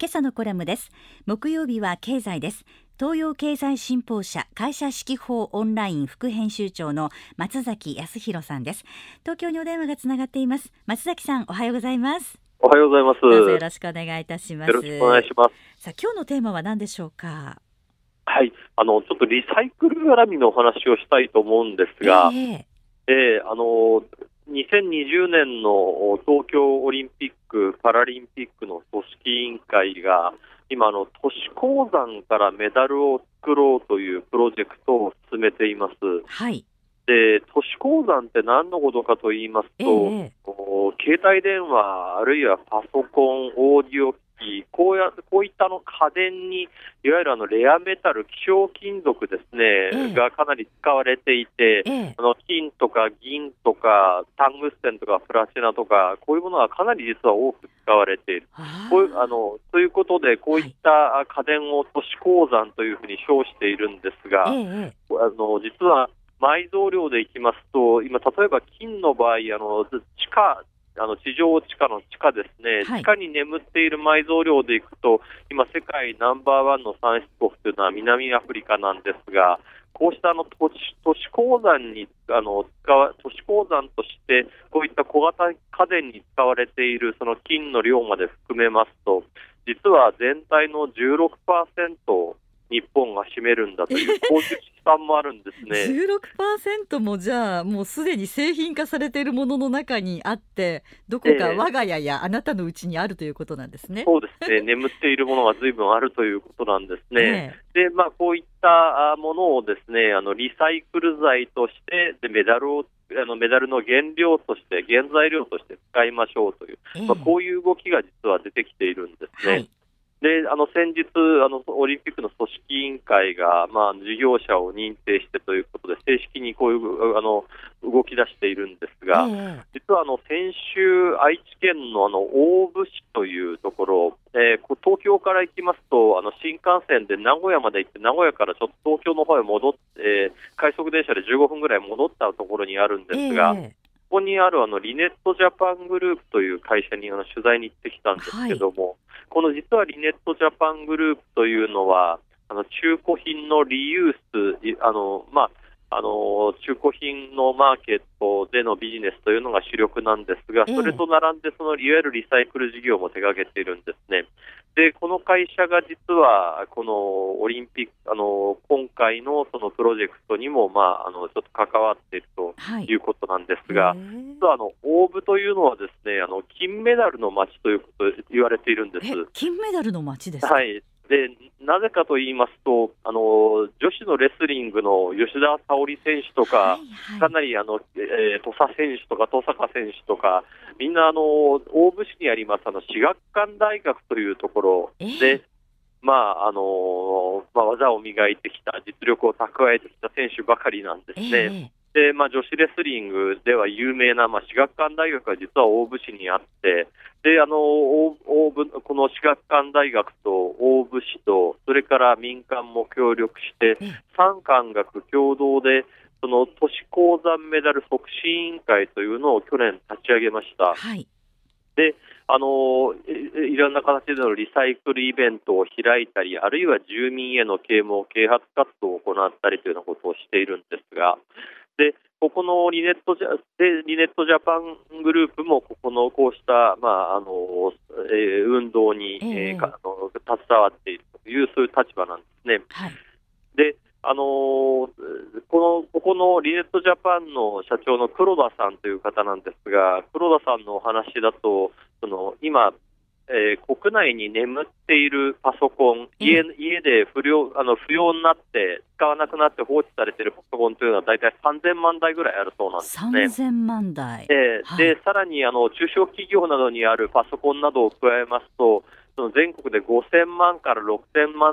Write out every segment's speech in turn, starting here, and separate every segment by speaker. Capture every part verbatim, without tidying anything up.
Speaker 1: 今朝のコラムです。木曜日は経済です。東洋経済新報社会社指揮法オンライン副編集長の松崎康弘さんです。東京にお電話がつながっています。松崎さん、おはようございます。
Speaker 2: おはようございます。
Speaker 1: どうぞよろしくお願いいたします。
Speaker 2: よろしくお願いします。
Speaker 1: さあ、今日のテーマは何でしょうか。
Speaker 2: はい、あのちょっとリサイクル絡みのお話をしたいと思うんですが、えーえー、あのにせんにじゅうねんの東京オリンピック・パラリンピックの組織委員会が今あの都市鉱山からメダルを作ろうというプロジェクトを進めています。
Speaker 1: はい。で
Speaker 2: 都市鉱山って何のことかと言いますと、えー、携帯電話あるいはパソコン、オーディオ機器、こうやこういったの家電にいわゆるあのレアメタル、希少金属ですね、えー、がかなり使われていて、えー、あの金とか銀とかタングステンとかプラチナとかこういうものはかなり実は多く使われている。こういうあのということでこういった家電を都市鉱山というふうに称しているんですが、えー、あの実は埋蔵量でいきますと、今例えば金の場合、あの地下あの地上地下の地下ですね、はい、地下に眠っている埋蔵量でいくと今世界ナンバーワンの産出国というのは南アフリカなんですが、こうしたあの都市、都市鉱山にあの使わ都市鉱山としてこういった小型家電に使われているその金の量まで含めますと、実は全体の じゅうろくパーセント を日本が占めるんだというこういう試算もあるんですね。
Speaker 1: じゅうろくパーセント もじゃあもうすでに製品化されているものの中にあって、どこか我が家やあなたのうちにあるということなんですね。
Speaker 2: えー、そうですね眠っているものが随分あるということなんですね。えー、でまあ、こういったものをですねあのリサイクル材としてでメダルをあのメダルの原料として原材料として使いましょうという、えーまあ、こういう動きが実は出てきているんですね。はい。であの先日あのオリンピックの組織委員会が、まあ、事業者を認定してということで正式にこういうあの動き出しているんですが、えー、実はあの先週愛知県のあの大府市というところ、えー、東京から行きますとあの新幹線で名古屋まで行って名古屋からちょっと東京の方へ戻って、えー、快速電車でじゅうごふんぐらい戻ったところにあるんですが、えーここにあるあのリネットジャパングループという会社にあの取材に行ってきたんですけども、はい、この実はリネットジャパングループというのはあの中古品のリユースあの、まあ、あの中古品のマーケットでのビジネスというのが主力なんですが、それと並んでそのいわゆるリサイクル事業も手掛けているんですね。でこの会社が実はこのオリンピックあの今回のそのプロジェクトにも、まあ、あのちょっと関わっているということなんですが、はい、実はあの大府というのはですねあの金メダルの街ということで言われているんです。
Speaker 1: え金メダルの街ですか。
Speaker 2: はい。でなぜかと言いますとあの女子のレスリングの吉田沙保里選手とか、はいはい、かなりあの、えー、土佐選手とか登坂選手とかみんなあの大府市にありますあの至学館大学というところで、えーまああのまあ、技を磨いてきた実力を蓄えてきた選手ばかりなんですね。えーでまあ、女子レスリングでは有名な、まあ、至学館大学が実は大府市にあってであの大大この至学館大学と大府市とそれから民間も協力して産官学共同でその都市鉱山メダル促進委員会というのを去年立ち上げました。はい。であのいろんな形でのリサイクルイベントを開いたりあるいは住民への啓蒙啓発活動を行ったりというようなことをしているんですが、でここのリネットジャでリネットジャパングループもここのこうした、まああのえー、運動に、えー、あの携わっているというそういう立場なんですね。はい、であのー、このここのリネットジャパンの社長の黒田さんという方なんですが、黒田さんのお話だとその今、えー、国内に眠っているパソコン 家, 家で不良あの不要になって使わなくなって放置されているパソコンというのはだいたいさんぜんまんだいぐらいあるそうなんですね。
Speaker 1: さんぜんまんだい、
Speaker 2: えーはい、でさらにあの中小企業などにあるパソコンなどを加えますとその全国でごせんまんからろくせんまん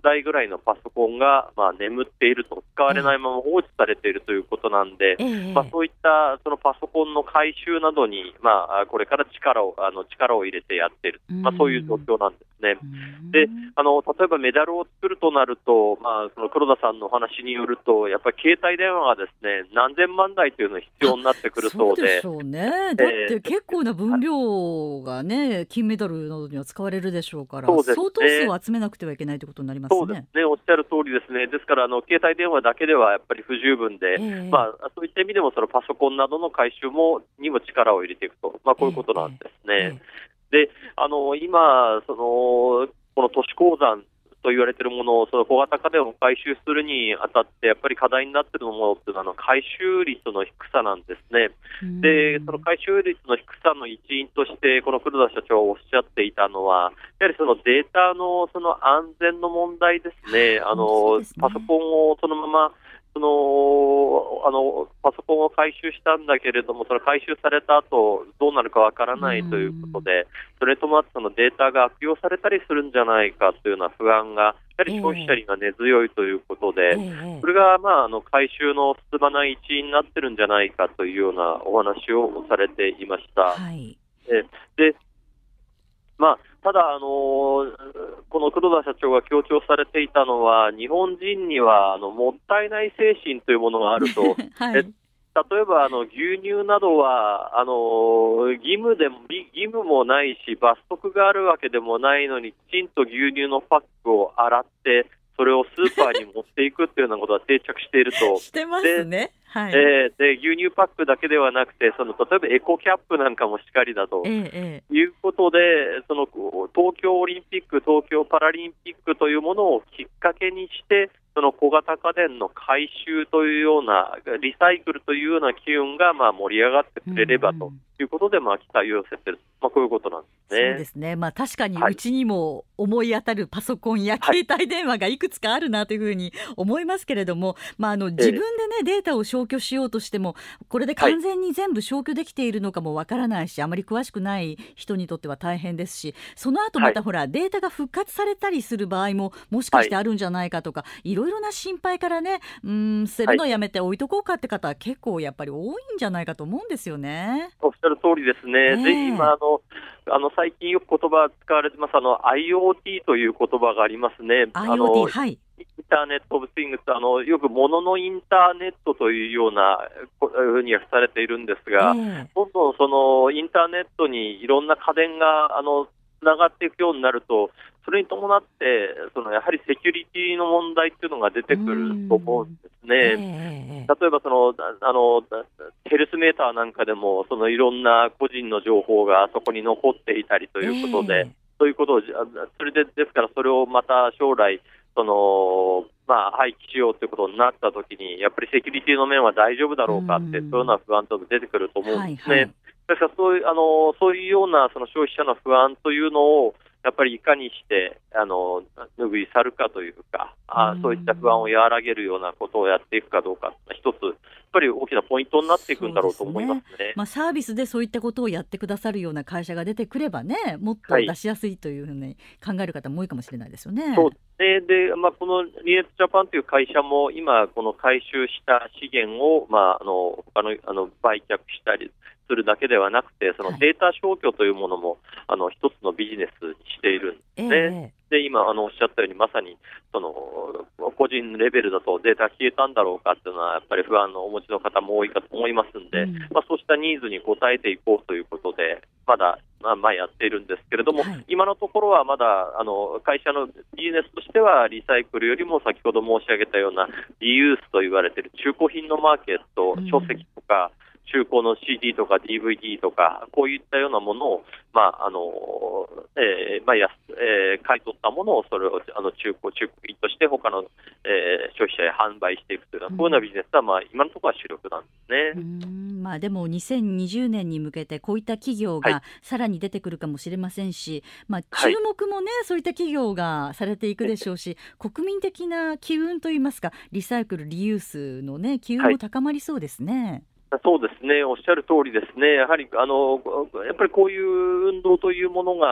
Speaker 2: だいぐらいのパソコンが、まあ、眠っていると、使われないまま放置されているということなんで、
Speaker 1: ええ
Speaker 2: まあ、そういったそのパソコンの回収などに、まあ、これから力をあの力を入れてやっている、まあ、そういう状況なんですね。で、あの例えばメダルを作るとなると、まあ、その黒田さんのお話によると、やっぱり携帯電話がですね、何千万台というのが必要になってくるそうで、
Speaker 1: そうでしょうね。だって結構な分量がね、金メダルなどには使われるでしょうから、
Speaker 2: そうですね、
Speaker 1: 相当数を集めなくてはいけないということになりますね。
Speaker 2: そうですね、おっしゃる通りですね。ですからあの携帯電話だけではやっぱり不十分で、
Speaker 1: ええ
Speaker 2: まあ、そういった意味でもそのパソコンなどの回収もにも力を入れていくと、まあ、こういうことなんですね。
Speaker 1: ええ
Speaker 2: で、あの今そのこの都市鉱山と言われているものをその小型家電を回収するにあたって、やっぱり課題になっているものっていうのはあの回収率の低さなんですね。で、その回収率の低さの一因として、この黒田社長がおっしゃっていたのは、やはりそのデータのその安全の問題ですね。あの、ね、パソコンをそのままそのあのパソコンを回収したんだけれども、その回収された後どうなるかわからないということで、それともそのデータが悪用されたりするんじゃないかというような不安がやはり消費者には根強いということで、えー、それが、まあ、あの回収の進まない一因になってるんじゃないかというようなお話をされていました。はい、えでまあ、ただ、あのー、この黒田社長が強調されていたのは、日本人にはあのもったいない精神というものがあると、はい、え例えばあの牛乳などはあのー、義務でも義務もないし、罰則があるわけでもないのに、きちんと牛乳のパックを洗って、それをスーパーに持っていくというようなことは定着していると。
Speaker 1: してますね。はい、
Speaker 2: えー、で牛乳パックだけではなくて、その例えばエコキャップなんかもしかりだと、えー、いうことで、その東京オリンピック、東京パラリンピックというものをきっかけにして、その小型家電の回収というような、リサイクルというような機運がまあ盛り上がってくれればということで、まあ期待を寄せている、まあ、こういうことなんですね。
Speaker 1: そうですね、まあ、確かにうちにも思い当たるパソコンや携帯電話がいくつかあるなというふうに思いますけれども、まあ、あの自分で、ね、データを消去しようとしても、これで完全に全部消去できているのかもわからないし、あまり詳しくない人にとっては大変ですし、その後またほら、はい、データが復活されたりする場合ももしかしてあるんじゃないかとか、はい、いろいろな心配からね、うーん捨てるのやめて置いとこうかって方は結構やっぱり多いんじゃないかと思うんですよね。
Speaker 2: おっしゃる通りですね。で、今あのあの最近よく言葉使われてます、あの アイオーティー という言葉がありますね。
Speaker 1: アイオーティー、
Speaker 2: あの、
Speaker 1: はい、
Speaker 2: インターネット・オブ・シングス、あのよく物のインターネットというようなふうに訳されているんですが、えー、どんどんそのインターネットにいろんな家電があのつながっていくようになると、それに伴ってそのやはりセキュリティの問題っていうのが出てくると思うんですね。えー、例えばそのあのヘルスメーターなんかでもそのいろんな個人の情報がそこに残っていたりということで、えー、そういうことをそれでですからそれをまた将来そのまあ、廃棄しようということになったときに、やっぱりセキュリティの面は大丈夫だろうかって、そういうような不安と出てくると思うんですね。はいはい、ですからそういう、あの、そういうようなその消費者の不安というのを、やっぱりいかにしてあの拭い去るかというか、あそういった不安を和らげるようなことをやっていくかどうか、一つやっぱり大きなポイントになっていくんだろうと思いますね。
Speaker 1: そうですね。まあ、サービスでそういったことをやってくださるような会社が出てくればね、もっと出しやすいというふうに考える方も多いかもしれないですよね。はい、
Speaker 2: そうでで、まあ、このリネットジャパンという会社も今この回収した資源を、まあ、あの他のあの売却したりするだけではなくて、そのデータ消去というものも、はい、あの一つのビジネスにしているんですね。えー、で今あのおっしゃったように、まさにその個人レベルだとデータ消えたんだろうかというのはやっぱり不安のお持ちの方も多いかと思いますので、うん、まあ、そうしたニーズに応えていこうということでまだまあ、まあやっているんですけれども、はい、今のところはまだあの会社のビジネスとしてはリサイクルよりも先ほど申し上げたようなリユースと言われている中古品のマーケット、うん、書籍とか中古の シーディー とか ディーブイディー とかこういったようなものを、まああのえーまあやえー、買い取ったものをそれをあの中古中古品として他の、えー、消費者へ販売していくというような、うん、こういうようなビジネスは、まあ、今のところは主力なんですね。
Speaker 1: うーん、まあ、でもにせんにじゅうねんに向けてこういった企業がさらに出てくるかもしれませんし、まあ、注目もね、はい、そういった企業がされていくでしょうし、国民的な機運といいますかリサイクルリユースの、ね、機運も高まりそうですね。
Speaker 2: はい、そうですね、おっしゃる通りですね。やはりあのやっぱりこういう運動というものが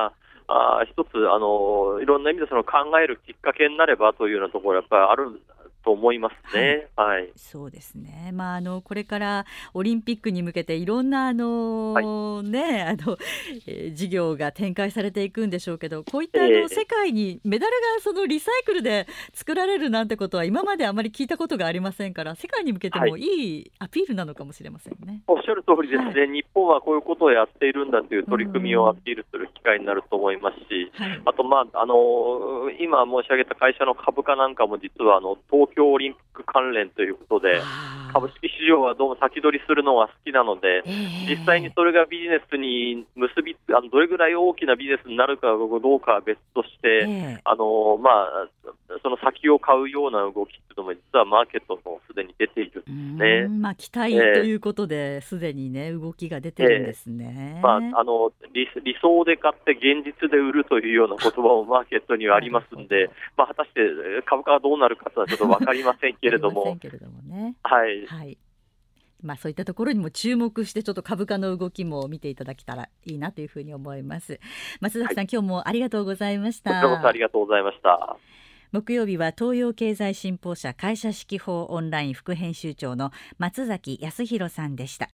Speaker 2: あ一つあのいろんな意味でその考えるきっかけになればというようなところやっぱりあると思いますね。はい、はい、
Speaker 1: そうですね。まああのこれからオリンピックに向けていろんなあの、はい、ねあの、えー、事業が展開されていくんでしょうけど、こういったあの、えー、世界にメダルがそのリサイクルで作られるなんてことは今まであまり聞いたことがありませんから、世界に向けてもいいアピールなのかもしれませんね。
Speaker 2: はい、おっしゃる通りですね、はい、日本はこういうことをやっているんだという取り組みをアピールする機会になると思いますし、はい、あと、まあ、あの今申し上げた会社の株価なんかも実はあの東京オリンピック関連ということで、株式市場はどうも先取りするのが好きなので、えー、実際にそれがビジネスに結びあのどれぐらい大きなビジネスになるかどうかは別として、えーあのまあ、その先を買うような動きというのも実はマーケットもすでに出ているんですね。
Speaker 1: まあ、期待ということですで、えー、に、ね、動きが出てるんですね。
Speaker 2: えーまあ、あの 理, 理想で買って現実で売るというような言葉もマーケットにはありますので、まあ、果たして株価がどうなるかというのはちょっと分かりませんけれども
Speaker 1: ね、
Speaker 2: はい、
Speaker 1: はい、まあ、そういったところにも注目してちょっと株価の動きも見ていただけたらいいなというふうに思います。松崎さん、はい、今日もありがとうございました。
Speaker 2: こちらこそありがとうございました。
Speaker 1: 木曜日は東洋経済新報社会社指揮法オンライン副編集長の松崎康弘さんでした。